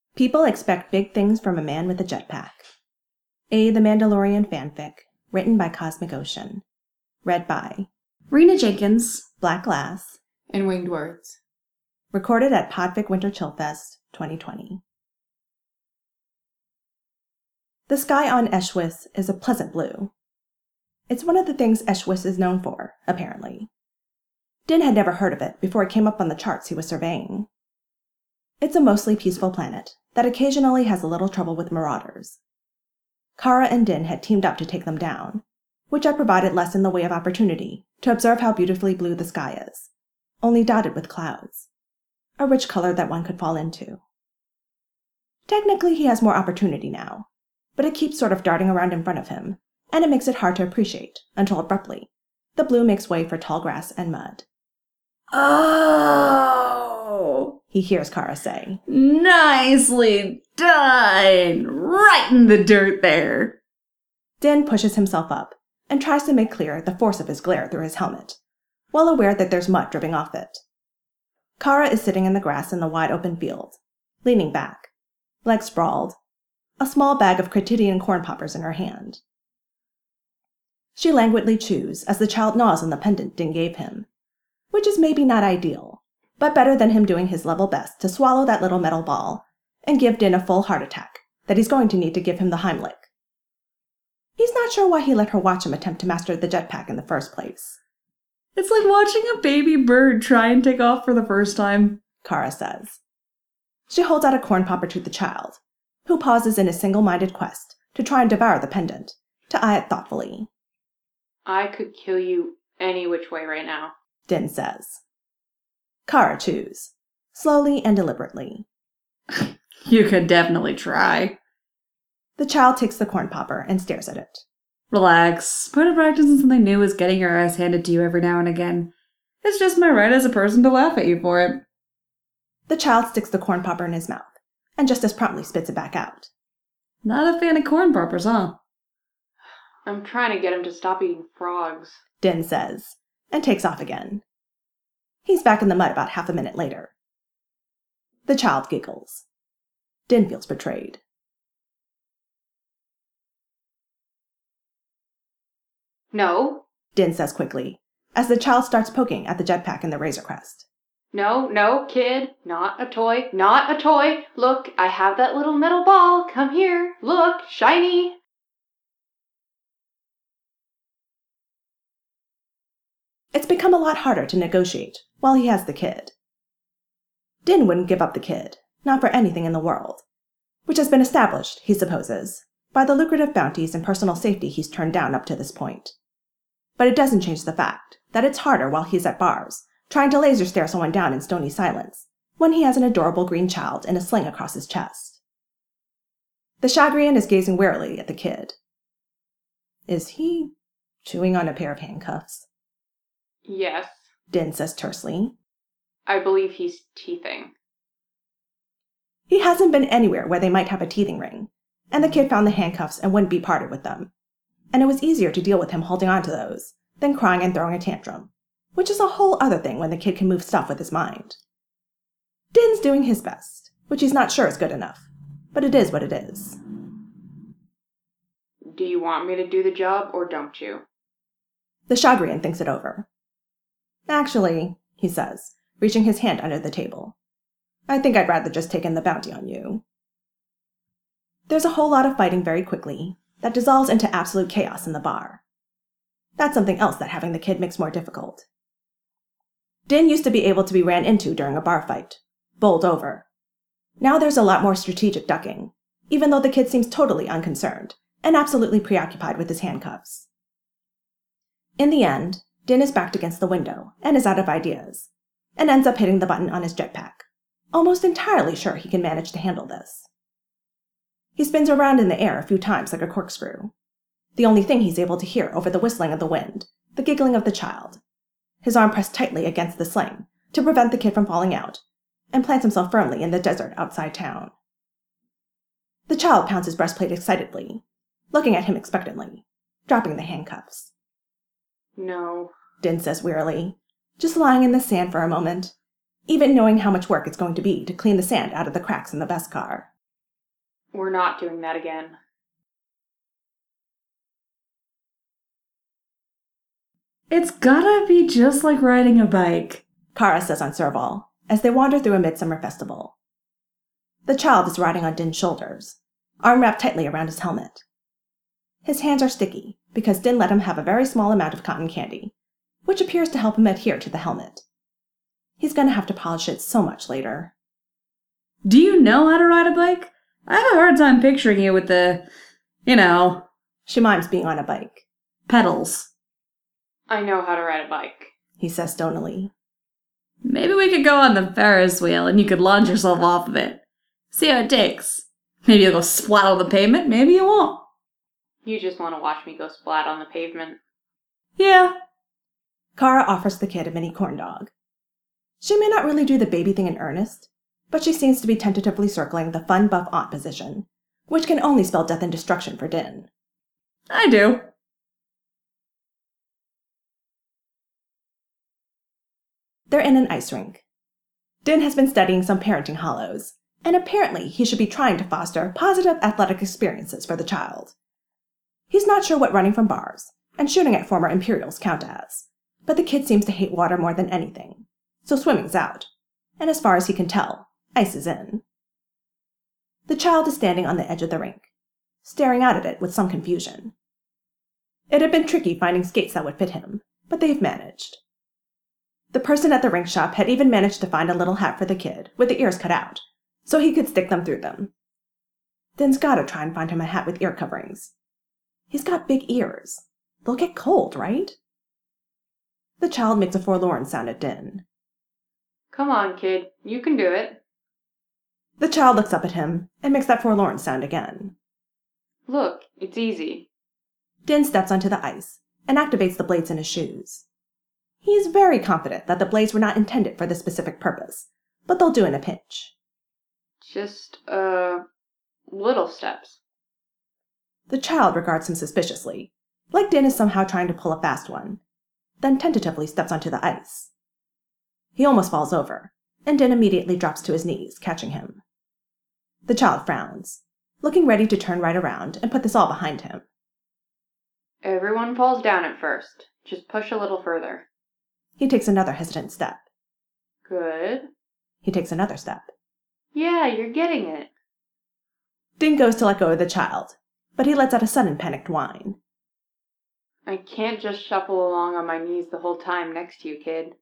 People expect big things from a man with a jetpack. A The Mandalorian fanfic, written by Cosmic Ocean. Read by Rena Jenkins, Black Glass, and Winged Words. Recorded at Podfic Winter Chillfest 2020. The sky on Eshwis is a pleasant blue. It's one of the things Eshwis is known for, apparently. Din had never heard of it before it came up on the charts he was surveying. It's a mostly peaceful planet that occasionally has a little trouble with marauders. Kara and Din had teamed up to take them down, which had provided less in the way of opportunity to observe how beautifully blue the sky is, only dotted with clouds, a rich color that one could fall into. Technically, he has more opportunity now, but it keeps sort of darting around in front of him, and it makes it hard to appreciate until abruptly, the blue makes way for tall grass and mud. Oh! He hears Kara say. Nicely done! Right in the dirt there! Din pushes himself up and tries to make clear the force of his glare through his helmet, well aware that there's mud dripping off it. Kara is sitting in the grass in the wide open field, leaning back, legs sprawled, a small bag of Cretidian corn poppers in her hand. She languidly chews as the child gnaws on the pendant Din gave him, which is maybe not ideal, but better than him doing his level best to swallow that little metal ball and give Din a full heart attack that he's going to need to give him the Heimlich. He's not sure why he let her watch him attempt to master the jetpack in the first place. It's like watching a baby bird try and take off for the first time, Kara says. She holds out a corn popper to the child, who pauses in his single-minded quest to try and devour the pendant, to eye it thoughtfully. I could kill you any which way right now, Din says. Kara chews, slowly and deliberately. You could definitely try. The child takes the corn popper and stares at it. Relax. Part of practicing something new is getting your ass handed to you every now and again. It's just my right as a person to laugh at you for it. The child sticks the corn popper in his mouth, and just as promptly spits it back out. Not a fan of corn poppers, huh? I'm trying to get him to stop eating frogs, Din says, and takes off again. He's back in the mud about half a minute later. The child giggles. Din feels betrayed. No, Din says quickly, as the child starts poking at the jetpack in the Razor Crest. No, kid, not a toy, not a toy. Look, I have that little metal ball. Come here, look, shiny. It's become a lot harder to negotiate while he has the kid. Din wouldn't give up the kid, not for anything in the world, which has been established, he supposes, by the lucrative bounties and personal safety he's turned down up to this point. But it doesn't change the fact that it's harder while he's at bars, trying to laser stare someone down in stony silence, when he has an adorable green child in a sling across his chest. The Shagrian is gazing warily at the kid. Is he chewing on a pair of handcuffs? Yes, Din says tersely. I believe he's teething. He hasn't been anywhere where they might have a teething ring, and the kid found the handcuffs and wouldn't be parted with them. And it was easier to deal with him holding on to those than crying and throwing a tantrum, which is a whole other thing when the kid can move stuff with his mind. Din's doing his best, which he's not sure is good enough, but it is what it is. Do you want me to do the job or don't you? The Shagrian thinks it over. Actually, he says, reaching his hand under the table, I think I'd rather just take in the bounty on you. There's a whole lot of fighting very quickly that dissolves into absolute chaos in the bar. That's something else that having the kid makes more difficult. Din used to be able to be ran into during a bar fight, bowled over. Now there's a lot more strategic ducking, even though the kid seems totally unconcerned and absolutely preoccupied with his handcuffs. In the end, Din is backed against the window and is out of ideas, and ends up hitting the button on his jetpack, almost entirely sure he can manage to handle this. He spins around in the air a few times like a corkscrew, the only thing he's able to hear over the whistling of the wind, the giggling of the child, his arm pressed tightly against the sling to prevent the kid from falling out, and plants himself firmly in the desert outside town. The child pounds his breastplate excitedly, looking at him expectantly, dropping the handcuffs. No, Din says wearily, just lying in the sand for a moment, even knowing how much work it's going to be to clean the sand out of the cracks in the Beskar. We're not doing that again. It's gotta be just like riding a bike, Kara says on Serval, as they wander through a midsummer festival. The child is riding on Din's shoulders, arm wrapped tightly around his helmet. His hands are sticky because Din let him have a very small amount of cotton candy, which appears to help him adhere to the helmet. He's going to have to polish it so much later. Do you know how to ride a bike? I have a hard time picturing you with the, She mimes being on a bike. pedals. I know how to ride a bike. He says stonily. Maybe we could go on the Ferris wheel and you could launch yourself off of it. See how it takes. Maybe you'll go splat on the pavement, maybe you won't. You just want to watch me go splat on the pavement. Yeah. Kara offers the kid a mini corn dog. She may not really do the baby thing in earnest, but she seems to be tentatively circling the fun buff aunt position, which can only spell death and destruction for Din. I do. They're in an ice rink. Din has been studying some parenting hollows, and apparently he should be trying to foster positive athletic experiences for the child. He's not sure what running from bars and shooting at former Imperials count as, but the kid seems to hate water more than anything, so swimming's out, and as far as he can tell, ice is in. The child is standing on the edge of the rink, staring out at it with some confusion. It had been tricky finding skates that would fit him, but they've managed. The person at the rink shop had even managed to find a little hat for the kid with the ears cut out, so he could stick them through them. Din's gotta try and find him a hat with ear coverings. He's got big ears. They'll get cold, right? The child makes a forlorn sound at Din. Come on, kid. You can do it. The child looks up at him and makes that forlorn sound again. Look, it's easy. Din steps onto the ice and activates the blades in his shoes. He is very confident that the blades were not intended for this specific purpose, but they'll do in a pinch. Just, little steps. The child regards him suspiciously, like Din is somehow trying to pull a fast one, then tentatively steps onto the ice. He almost falls over, and Din immediately drops to his knees, catching him. The child frowns, looking ready to turn right around and put this all behind him. Everyone falls down at first. Just push a little further. He takes another hesitant step. Good. He takes another step. Yeah, you're getting it. Din goes to let go of the child, but he lets out a sudden panicked whine. I can't just shuffle along on my knees the whole time next to you, kid.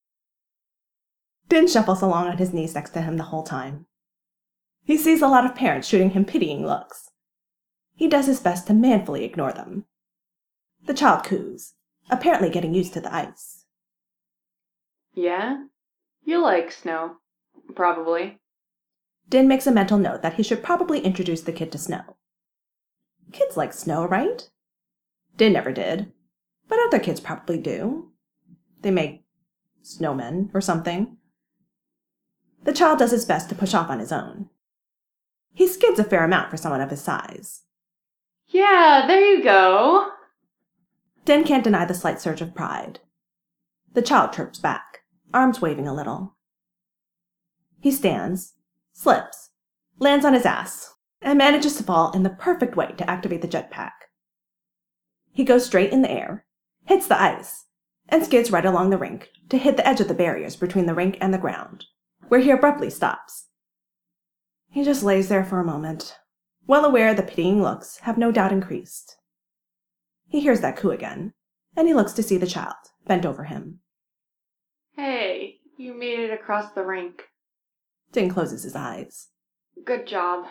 Din shuffles along on his knees next to him the whole time. He sees a lot of parents shooting him pitying looks. He does his best to manfully ignore them. The child coos, apparently getting used to the ice. Yeah? You like snow. Probably. Din makes a mental note that he should probably introduce the kid to snow. Kids like snow, right? Din never did, but other kids probably do. They make snowmen or something. The child does his best to push off on his own. He skids a fair amount for someone of his size. Yeah, there you go. Din can't deny the slight surge of pride. The child chirps back, arms waving a little. He stands, slips, lands on his ass, and manages to fall in the perfect way to activate the jetpack. He goes straight in the air, hits the ice, and skids right along the rink to hit the edge of the barriers between the rink and the ground, where he abruptly stops. He just lays there for a moment, well aware the pitying looks have no doubt increased. He hears that coo again, and he looks to see the child, bent over him. Hey, you made it across the rink. Din closes his eyes. Good job.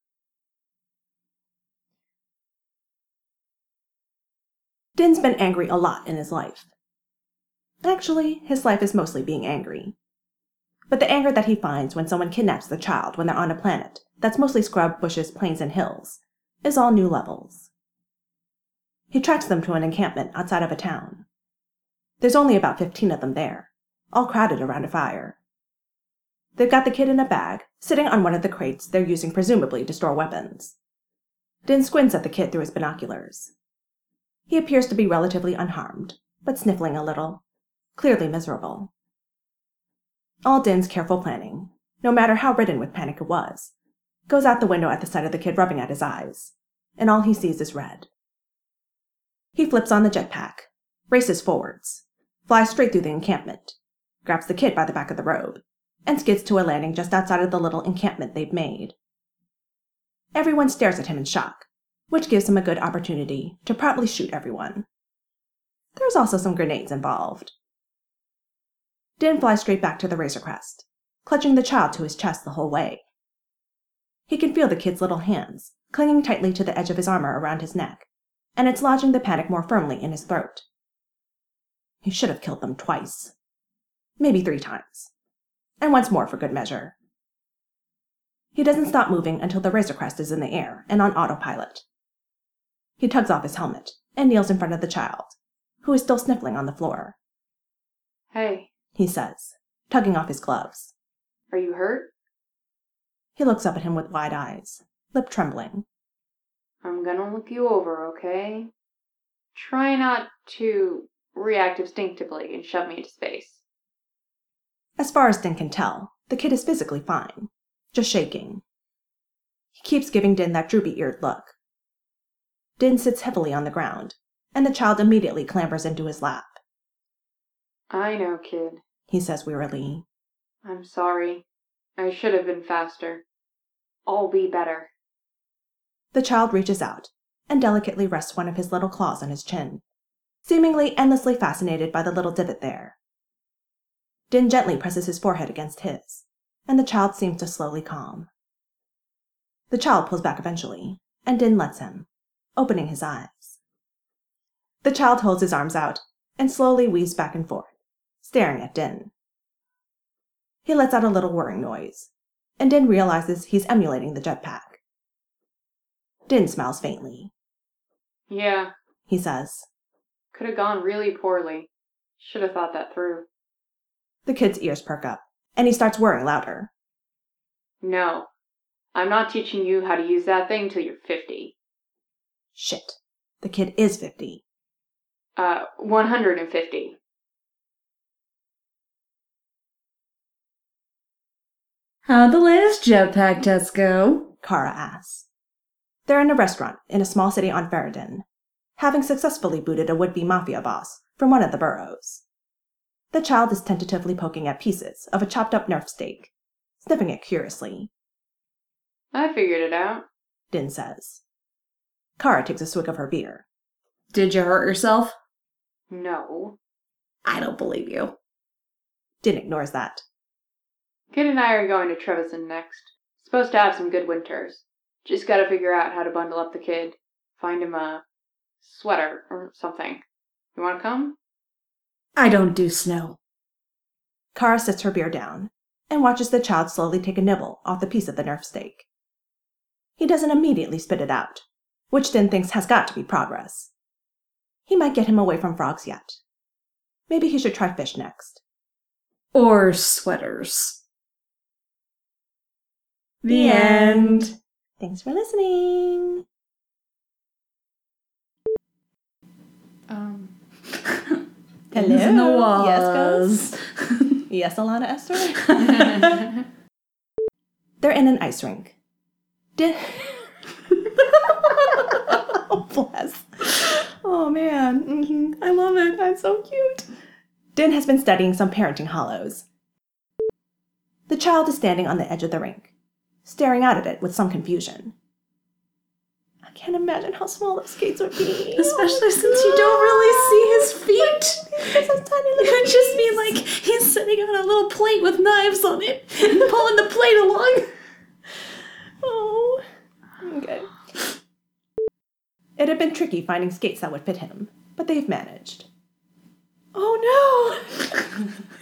Din's been angry a lot in his life. Actually, his life is mostly being angry. But the anger that he finds when someone kidnaps the child when they're on a planet that's mostly scrub, bushes, plains, and hills is all new levels. He tracks them to an encampment outside of a town. There's only about 15 of them there, all crowded around a fire. They've got the kid in a bag, sitting on one of the crates they're using presumably to store weapons. Din squints at the kid through his binoculars. He appears to be relatively unharmed, but sniffling a little, clearly miserable. All Din's careful planning, no matter how ridden with panic it was, goes out the window at the sight of the kid rubbing at his eyes, and all he sees is red. He flips on the jetpack, races forwards, flies straight through the encampment, grabs the kid by the back of the robe, and skids to a landing just outside of the little encampment they've made. Everyone stares at him in shock, which gives him a good opportunity to promptly shoot everyone. There's also some grenades involved. Din flies straight back to the Razor Crest, clutching the child to his chest the whole way. He can feel the kid's little hands clinging tightly to the edge of his armor around his neck, and it's lodging the panic more firmly in his throat. He should have killed them twice. Maybe 3 times. And once more for good measure. He doesn't stop moving until the Razor Crest is in the air and on autopilot. He tugs off his helmet and kneels in front of the child, who is still sniffling on the floor. Hey, He says, tugging off his gloves. are you hurt? He looks up at him with wide eyes, lip trembling. I'm gonna look you over, okay? Try not to react instinctively and shove me into space. As far as Din can tell, the kid is physically fine, just shaking. He keeps giving Din that droopy-eared look. Din sits heavily on the ground, and the child immediately clambers into his lap. I know, kid. He says wearily. I'm sorry. I should have been faster. I'll be better. The child reaches out and delicately rests one of his little claws on his chin, seemingly endlessly fascinated by the little divot there. Din gently presses his forehead against his, and the child seems to slowly calm. The child pulls back eventually, and Din lets him, opening his eyes. The child holds his arms out and slowly weaves back and forth, staring at Din. He lets out a little whirring noise, and Din realizes he's emulating the jetpack. Din smiles faintly. Yeah, He says. could have gone really poorly. Should have thought that through. The kid's ears perk up, and he starts whirring louder. No, I'm not teaching you how to use that thing till you're 50. Shit. The kid is 50. 150. How'd the latest jetpack test go? Kara asks. They're in a restaurant in a small city on Ferrodin, having successfully booted a would-be mafia boss from one of the boroughs. The child is tentatively poking at pieces of a chopped-up Nerf steak, sniffing it curiously. I figured it out. Din says. Kara takes a swig of her beer. Did you hurt yourself? No. I don't believe you. Din ignores that. Kid and I are going to Trevisan next. Supposed to have some good winters. Just gotta figure out how to bundle up the kid. Find him a sweater or something. You wanna come? I don't do snow. Kara sets her beer down and watches the child slowly take a nibble off the piece of the Nerf steak. He doesn't immediately spit it out, which Din thinks has got to be progress. He might get him away from frogs yet. Maybe he should try fish next. Or sweaters. The end. Thanks for listening. Hello. In the walls. Yes, Ghost? Yes, Alana Esther? They're in an ice rink. Oh, bless. Oh, man. I love it. That's so cute. Din has been studying some parenting hollows. The child is standing on the edge of the rink, staring out at it with some confusion. I can't imagine how small those skates would be. Especially since you don't really see his feet. He's so tiny little It would just be feet. like he's sitting on a little plate with knives on it and pulling the plate along. Oh. Okay. It had been tricky finding skates that would fit him, but they've managed. Oh no!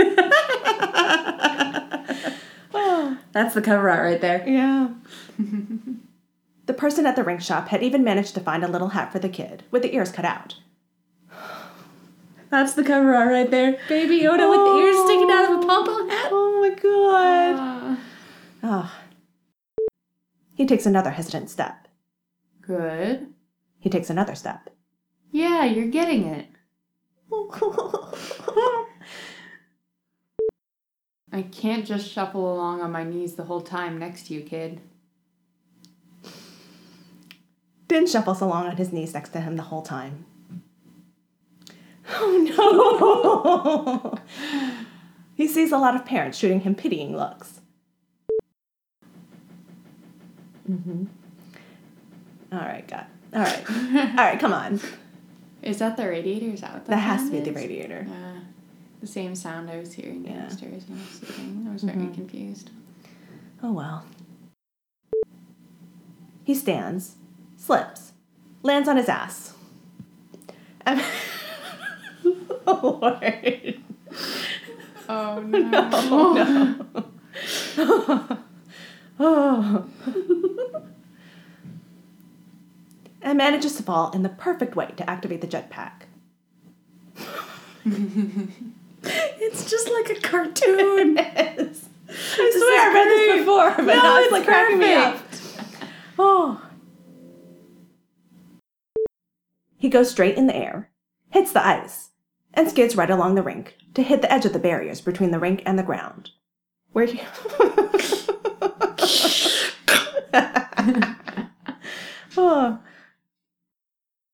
Oh. That's the cover art right there. Yeah. The person at the rink shop had even managed to find a little hat for the kid, with the ears cut out. That's the cover art right there. Baby Yoda with the ears sticking out of a pom-pom hat. Oh my god. Oh. He takes another hesitant step. Good. He takes another step. Yeah, you're getting it. I can't just shuffle along on my knees the whole time next to you, kid. Din shuffles along on his knees next to him the whole time. Oh, no! He sees a lot of parents shooting him pitying looks. All right, God. All right, come on. Is that the radiator? Is that what That has to be sound the is? radiator. The same sound I was hearing Yeah. downstairs when I was sleeping. I was very confused. Oh, well. He stands, slips, lands on his ass. Oh, Lord. Oh, no. Oh. And manages to fall in the perfect way to activate the jetpack. It's just like a cartoon. It is. I swear I read this before, but now it's like cracking me up. Oh. He goes straight in the air, hits the ice, and skids right along the rink to hit the edge of the barriers between the rink and the ground, where he